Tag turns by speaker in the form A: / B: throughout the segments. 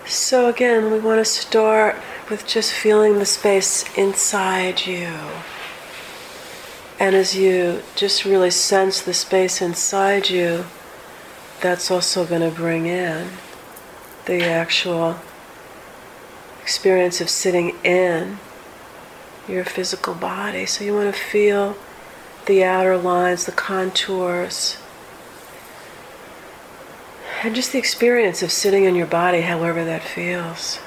A: So again, we want to start with just feeling the space inside you. And as you just really sense the space inside you, that's also going to bring in the actual experience of sitting in your physical body. So you want to feel the outer lines, the contours, and just the experience of sitting in your body, however that feels.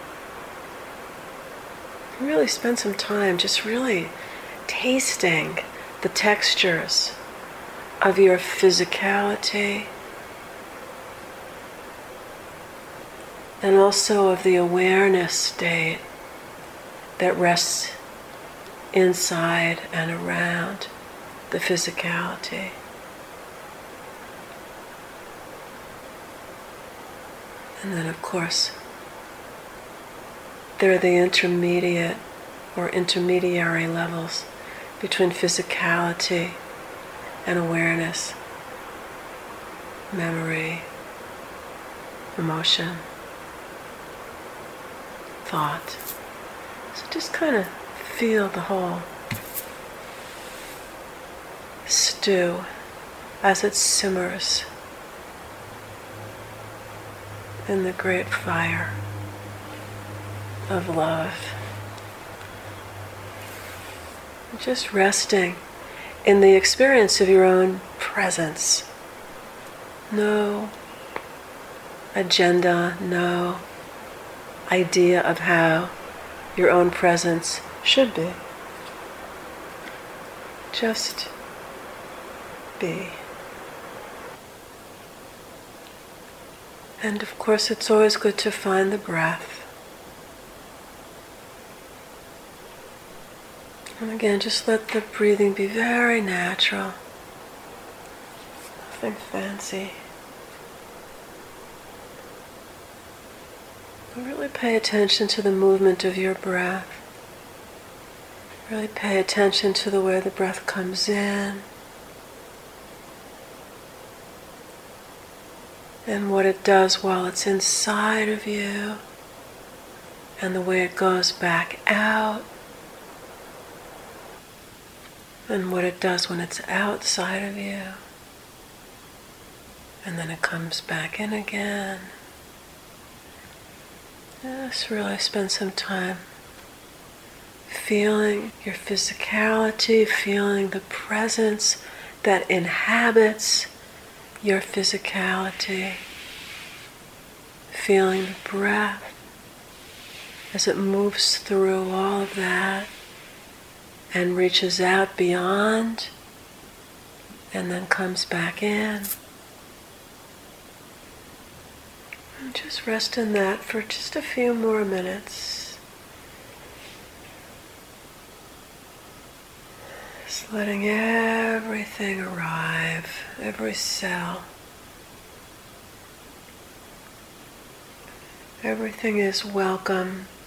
A: Really spend some time just really tasting the textures of your physicality and also of the awareness state that rests inside and around the physicality. And then, of course, there are the intermediate or intermediary levels between physicality and awareness, memory, emotion, thought. So just kind of feel the whole stew as it simmers in the great fire of love. Just resting in the experience of your own presence. No agenda, no idea of how your own presence should be. Just be. And of course, it's always good to find the breath. And again, just let the breathing be very natural. Nothing fancy. But really pay attention to the movement of your breath. Really pay attention to the way the breath comes in and what it does while it's inside of you and the way it goes back out and what it does when it's outside of you and then it comes back in again. Just really spend some time feeling your physicality, feeling the presence that inhabits your physicality, feeling the breath as it moves through all of that and reaches out beyond and then comes back in. And just rest in that for just a few more minutes. Just letting everything arrive, every cell. Everything is welcome